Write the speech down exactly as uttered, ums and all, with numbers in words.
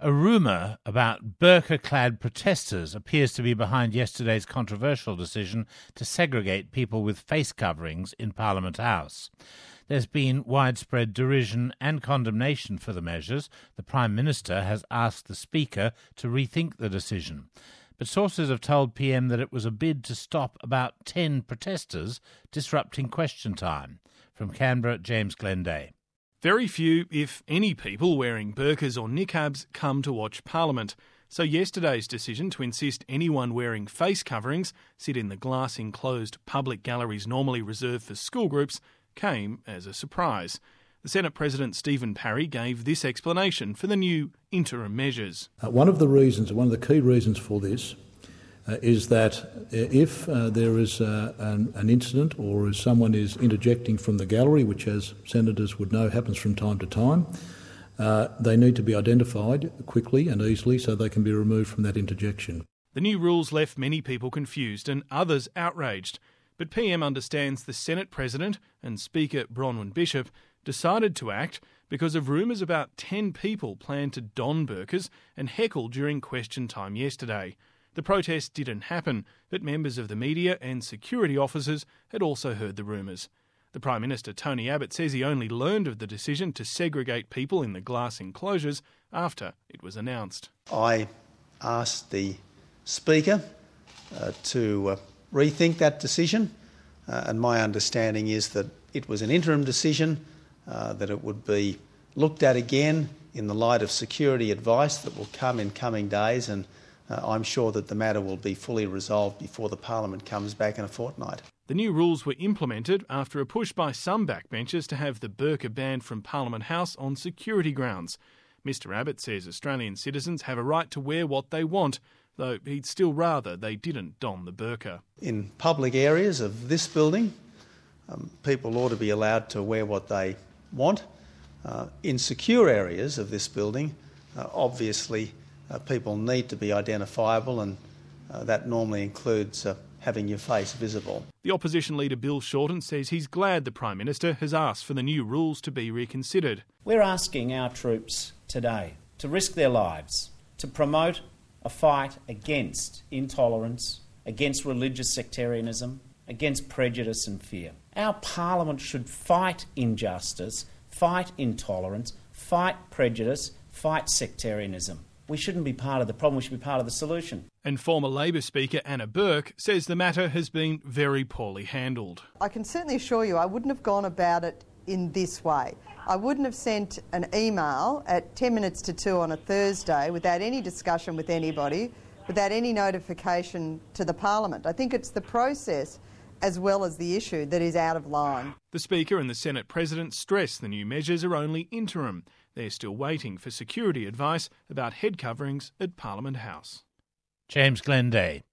A rumour about burqa-clad protesters appears to be behind yesterday's controversial decision to segregate people with face coverings in Parliament House. There's been widespread derision and condemnation for the measures. The Prime Minister has asked the Speaker to rethink the decision. But sources have told P M that it was a bid to stop about ten protesters disrupting question time. From Canberra, James Glenday. Very few, if any, people wearing burqas or niqabs come to watch Parliament. So yesterday's decision to insist anyone wearing face coverings sit in the glass-enclosed public galleries normally reserved for school groups came as a surprise. The Senate President Stephen Parry gave this explanation for the new interim measures. Uh, one of the reasons, one of the key reasons for this uh, is that if uh, there is uh, an, an incident or if someone is interjecting from the gallery, which as senators would know happens from time to time, uh, they need to be identified quickly and easily so they can be removed from that interjection. The new rules left many people confused and others outraged. But P M understands the Senate President and Speaker Bronwyn Bishop decided to act because of rumours about ten people planned to don burqas and heckle during question time yesterday. The protest didn't happen, but members of the media and security officers had also heard the rumours. The Prime Minister, Tony Abbott, says he only learned of the decision to segregate people in the glass enclosures after it was announced. I asked the Speaker uh, to uh, rethink that decision, uh, and my understanding is that it was an interim decision, uh, that it would be looked at again in the light of security advice that will come in coming days, and uh, I'm sure that the matter will be fully resolved before the Parliament comes back in a fortnight. The new rules were implemented after a push by some backbenchers to have the burqa banned from Parliament House on security grounds. Mister Abbott says Australian citizens have a right to wear what they want, though he'd still rather they didn't don the burqa. In public areas of this building, um, people ought to be allowed to wear what they want. Uh, in secure areas of this building, uh, obviously uh, people need to be identifiable, and uh, that normally includes uh, having your face visible. The opposition leader Bill Shorten says he's glad the Prime Minister has asked for the new rules to be reconsidered. We're asking our troops today to risk their lives, to promote a fight against intolerance, against religious sectarianism, against prejudice and fear. Our Parliament should fight injustice, fight intolerance, fight prejudice, fight sectarianism. We shouldn't be part of the problem, we should be part of the solution. And former Labor Speaker Anna Burke says the matter has been very poorly handled. I can certainly assure you I wouldn't have gone about it in this way. I wouldn't have sent an email at ten minutes to two on a Thursday without any discussion with anybody, without any notification to the Parliament. I think it's the process as well as the issue that is out of line. The Speaker and the Senate President stress the new measures are only interim. They're still waiting for security advice about head coverings at Parliament House. James Glenday.